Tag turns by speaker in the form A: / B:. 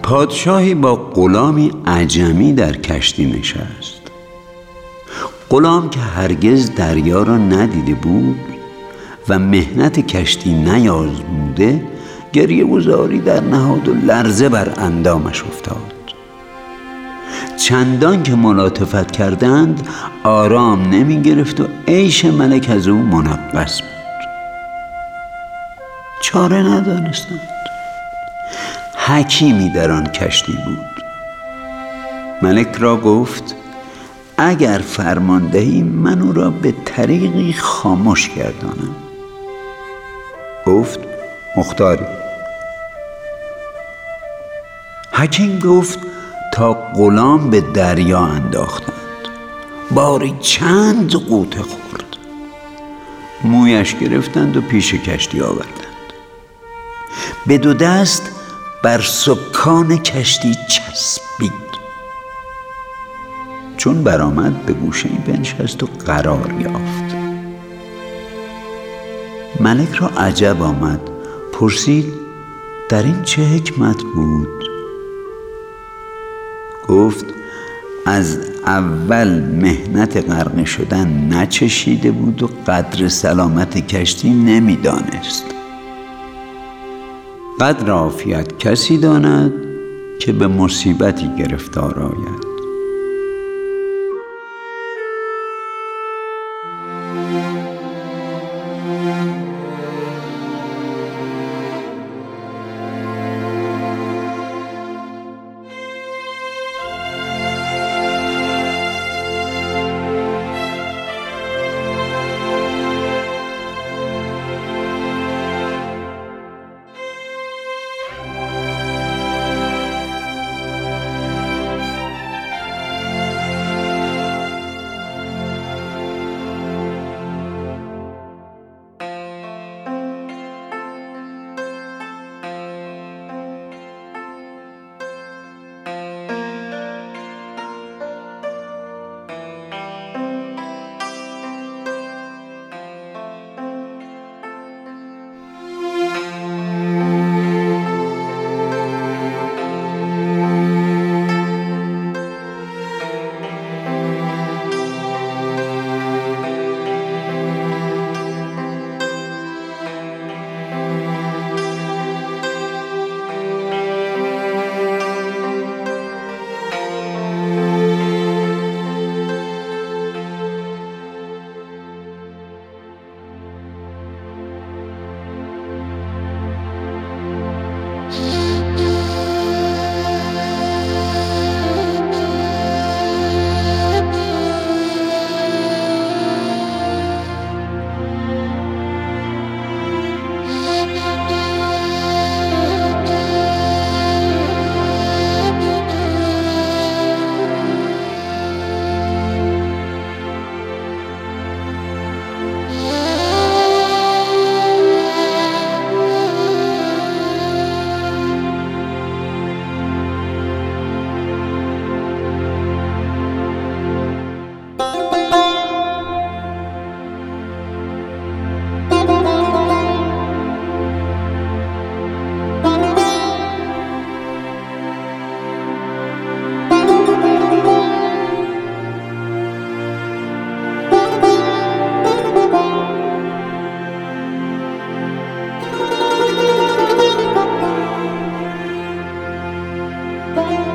A: پادشاهی با غلامی عجمی در کشتی نشست. غلام که هرگز دریا را ندیده بود و مهنت کشتی نیازموده، گریه و زاری در نهاد و لرزه بر اندامش افتاد. چندان که ملاطفت کردند آرام نمی گرفت و عیش ملک از او منغص بود. چاره ندانستند. حکیمی در آن کشتی بود. ملک را گفت اگر فرمان دهی من او را به طریقی خاموش گردانم. گفت مختاری. حکیم گفت تا غلام به دریا انداختند. باری چند غوطه خورد. مویش گرفتند و پیش کشتی آوردند. به دو دست بر سکان کشتی چسبید. چون برآمد به گوشه‌ای بنشست و قرار یافت. ملک را عجب آمد. پرسید در این چه حکمت بود؟ گفت از اول مهنت غرقه شدن نچشیده بود و قدر سلامت کشتی نمیدانست. قدر عافیت کسی داند که به مصیبتی گرفتار آید.
B: Bye.